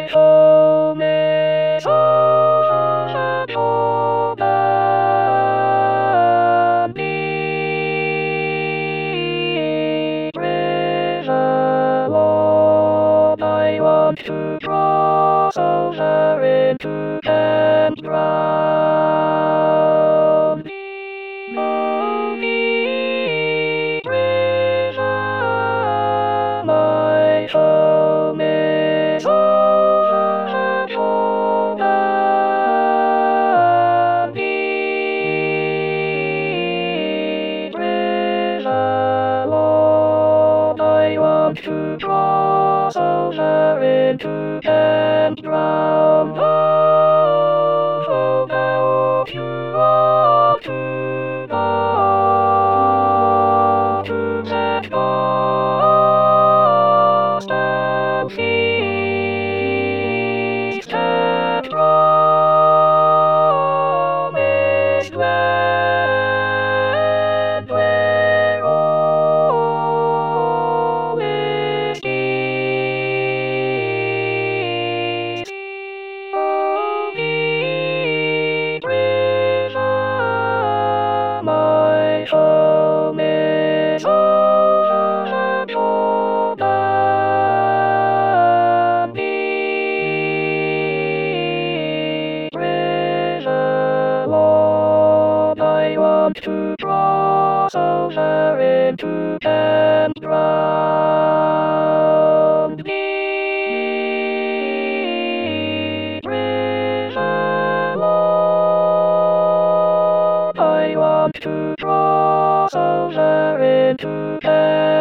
home is over the deep river Lord, I want to cross over into campground. Oh, deep river, my home is over the deep river Lord, I want to cross over into campground. Oh, now you want to go to that constant feast, that promised land where all is peace. Oh, deep river, my home is over Jordan. Deep river, Lord, I want to cross over into campground. Deep river, Lord, I want to cross over into campground.